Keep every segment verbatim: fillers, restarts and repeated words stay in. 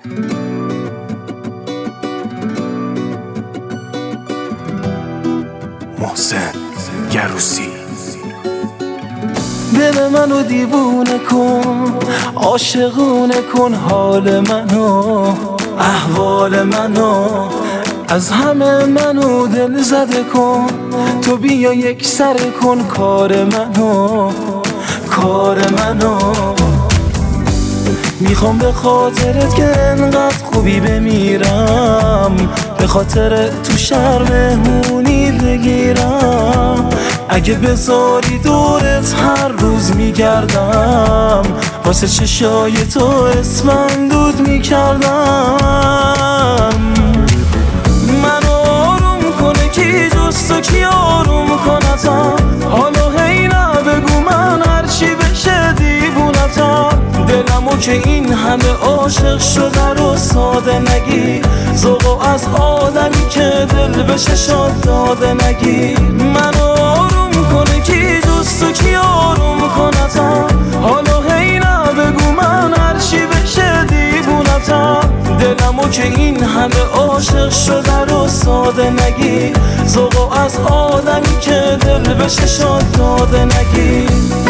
محسن گروسی. دل منو دیوونه کن، عاشقونه کن، حال منو، احوال منو، از همه منو دل زده کن. تو بیا یک سر کن کار منو، کار منو. میخوام به خاطرت که انقدر خوبی بمیرم، به خاطر تو شهر مهمونی بگیرم. اگه بذاری دورت هر روز میگردم، واسه چشای تو اسمندود میکردم. منو آروم کنه کی جز تو، کی آروم کنتم؟ حالا هی نبگو من هرچی بشه دیوونتم. دلمو که این همه عاشق شده رو ساده نگی، ذوقو از آدمی که دل بشه شاد داده نگی. منو آروم کنه کی جز تو، کی آروم کنتم؟ حالا هی نبگو من هرچی بشه دیوونتم. دلمو که این همه عاشق شده رو ساده نگی، ذوقو از آدمی که دل بشه شاد داده نگی.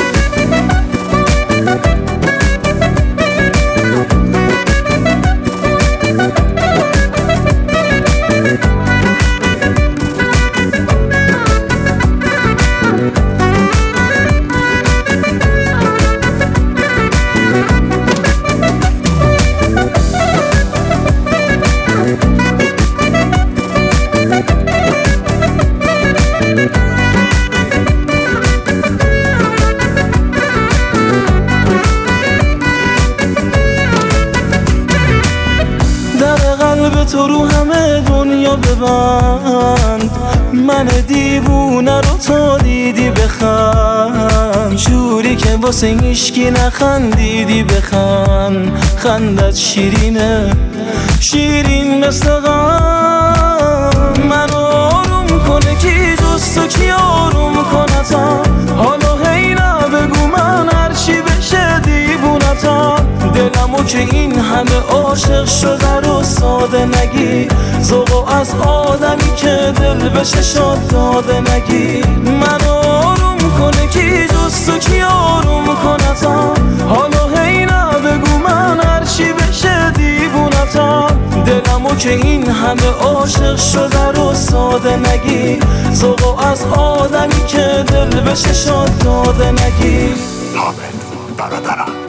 قلب تو رو همه دنیا ببند، من دیوونه رو تا دیدی بخند. جوری که واسه هیشکی نخندیدی بخند، خندت شیرینه شیرین مثل غم. منو آروم کنه کی جز تو، کی آروم کنتم؟ حالا هی نبگو من هرچی بشه دیوونتم. دلمو که این همه عاشق شده رو ساده نگی، ذوقو از آدمی که دل بشه شاد داده نگی. منو آروم کنه کی جز تو، کی آروم کنتم؟ حالا هی نبگو من هرچی بشه دیوونتم. دلمو که این همه عاشق شده رو ساده نگی، ذوقو از آدمی که دل بشه شاد داده نگی. حامد برادرم.